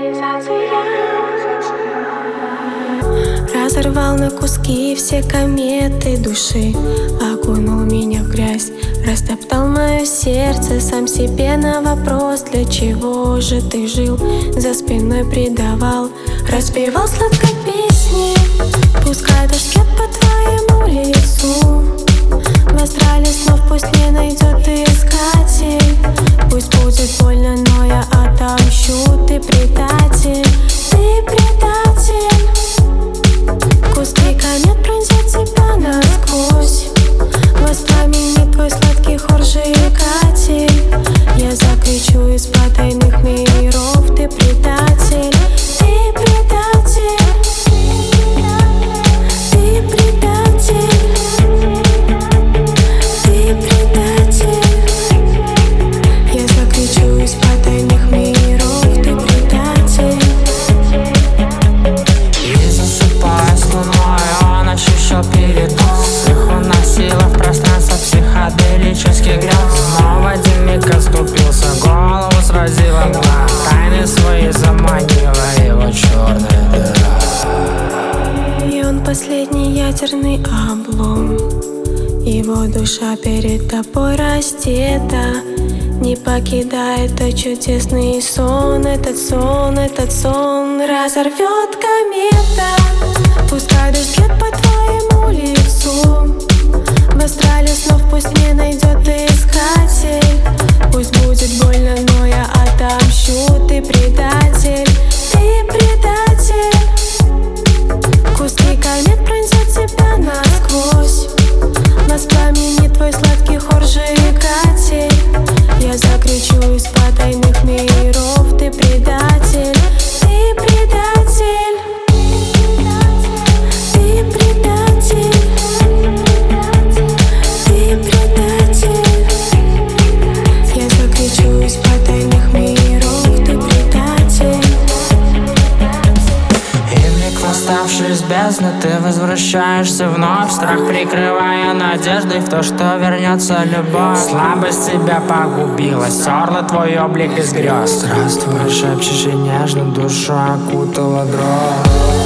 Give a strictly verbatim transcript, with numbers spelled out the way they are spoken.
Разорвал на куски все кометы души, окунул меня в грязь, растоптал мое сердце. Сам себе на вопрос, для чего же ты жил, за спиной предавал, распевал сладко песни. Пускай дождь льет по твоему лицу, в астрале снов пусть не найдет искатель. Пусть будет больно, но я отомщу. Ты предатель, ты предатель. Куски комет пронзят тебя насквозь, воспламенит твой сладкий хор жигатель. Я закричу из потайных миров: ты предатель, ты предатель, ты предатель, ты предатель. Я закричу из потайных миров: ты предатель. И засыпая с луной, он ощущал передоз. Их уносило в пространство психоделических грез. Но в один миг отступился, голову сразила мгла. Тайны свои заманила его черная дыра. И он последний ядерный облом, его душа перед тобой раздета. Не покидает этот чудесный сон, этот сон, этот сон разорвет комета. Пускай дождь льет по твоему лицу, в астрале снов пусть не найдет искатель. Пусть будет больно, но я отомщу. Ты предатель, ты предатель. Куски комет пронзят тебя насквозь, воспламенит твой сладкий хор жигатель. Я закричу из потайных миров: ты предатель, ты предатель, ты предатель, ты предатель. Я закричу из потайных миров: ты предатель. И вмиг восставший из бездны, ты возвращаешься вновь, страх прикрывая надеждой в то, что вернется любовь. Слабость тебя погубила, стерла твой облик из грез. Здравствуй, шепчешь и нежно, душу окутала дрожь.